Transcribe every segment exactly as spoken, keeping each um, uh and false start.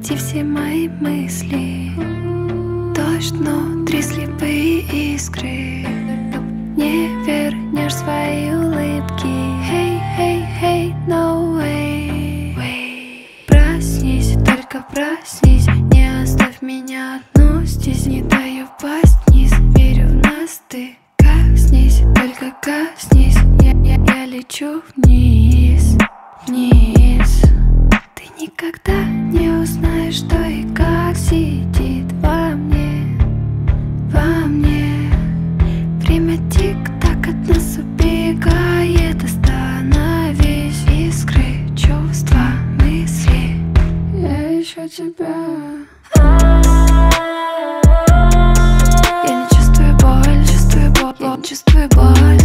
найти все мои мысли. Дождь внутри, слепые искры. Не вернешь свои улыбки. Hey, hey, hey, no way. Проснись, только проснись. Не оставь меня одну здесь. Не даю пасть вниз. Верю в нас, ты коснись, только коснись. Я, я, я лечу вниз, вниз. Ты никогда не узнаешь, что и как сидит во мне, во мне. Время тик-так от нас убегает. Остановись, искры, чувства, мысли. Я ищу тебя. Я не чувствую боль, чувствую боль, чувствую боль.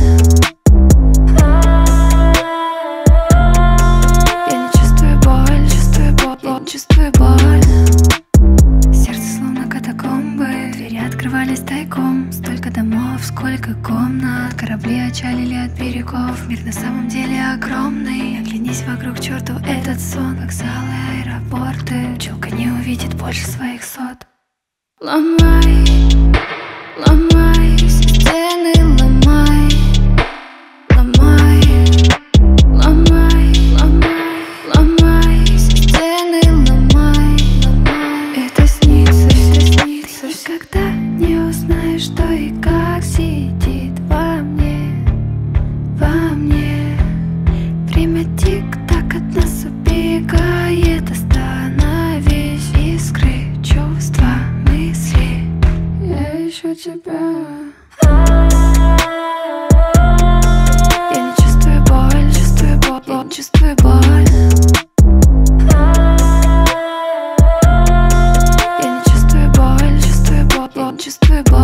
Я не чувствую боль, чувствую боль, чувствую боль. Сердце словно катакомбы, двери открывались тайком. Столько домов, сколько комнат. Корабли отчалили от берегов. Мир на самом деле огромный. Оглянись вокруг, черту этот сон. Вокзалы, аэропорты. Пчелка не увидит больше своих сот. Ломай, ломай, стены ломай, ломай, ломай, ломай, ломай, стены ломай, ломай. Это снится, все снится. Ты никогда не узнаешь, что и как сидит во мне, во мне. Время тик-так от нас убегает. Остановись, искры, чувства, мысли. Я ищу тебя. Я не чувствую боль, чувствую боль, чувствую боль. Я не чувствую боль, чувствую боль, чувствую боль.